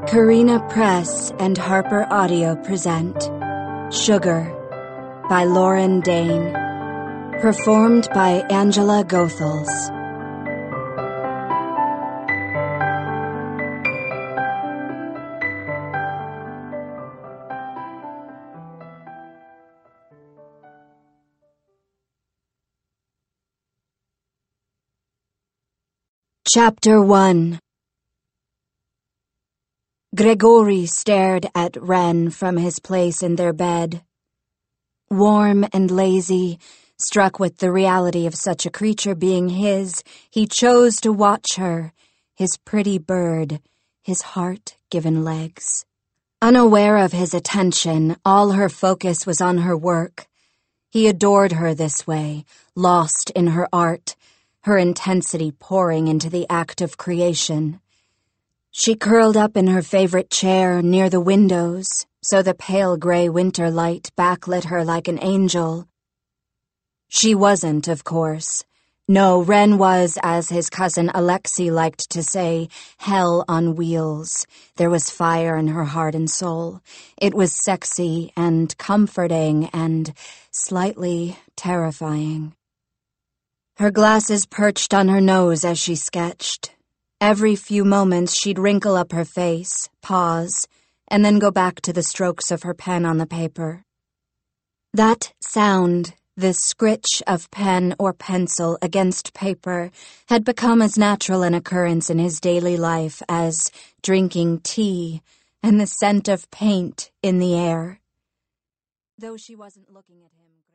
Carina Press and Harper Audio present Sugar by Lauren Dane, performed by Angela Goethals. Chapter 1. Gregory stared at Wren from his place in their bed. Warm and lazy, struck with the reality of such a creature being his, he chose to watch her, his pretty bird, his heart-given legs. Unaware of his attention, all her focus was on her work. He adored her this way, lost in her art, her intensity pouring into the act of creation. She curled up in her favorite chair near the windows, so the pale gray winter light backlit her like an angel. She wasn't, of course. No, Wren was, as his cousin Alexei liked to say, hell on wheels. There was fire in her heart and soul. It was sexy and comforting and slightly terrifying. Her glasses perched on her nose as she sketched. Every few moments she'd wrinkle up her face, pause, and then go back to the strokes of her pen on the paper. That sound, the scritch of pen or pencil against paper, had become as natural an occurrence in his daily life as drinking tea and the scent of paint in the air. Though she wasn't looking at him.